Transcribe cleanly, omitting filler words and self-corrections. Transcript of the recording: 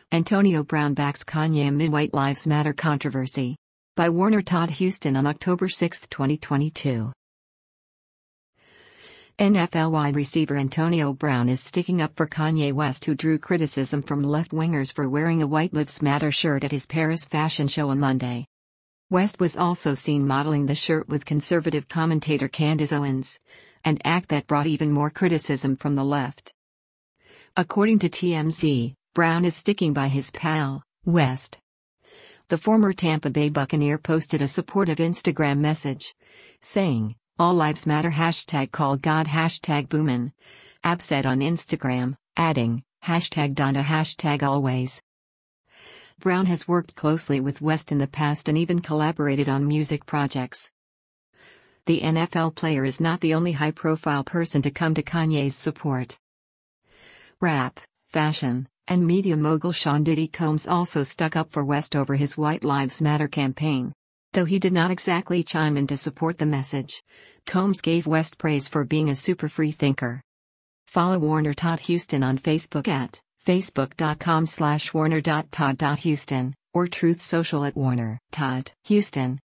Antonio Brown backs Kanye amid White Lives Matter controversy. By Warner Todd Houston on October 6, 2022. NFL wide receiver Antonio Brown is sticking up for Kanye West, who drew criticism from left-wingers for wearing a White Lives Matter shirt at his Paris fashion show on Monday. West was also seen modeling the shirt with conservative commentator Candace Owens, an act that brought even more criticism from the left. According to TMZ, Brown is sticking by his pal, West. The former Tampa Bay Buccaneer posted a supportive Instagram message, saying, "All lives matter #call God #boomin." Ab said on Instagram, adding, #Donda #always. Brown has worked closely with West in the past and even collaborated on music projects. The NFL player is not the only high-profile person to come to Kanye's support. Rap, fashion, and media mogul Sean Diddy Combs also stuck up for West over his White Lives Matter campaign. Though he did not exactly chime in to support the message, Combs gave West praise for being a super free thinker. Follow Warner Todd Houston on Facebook at facebook.com/warner.todd.houston or Truth Social at Warner Todd Houston.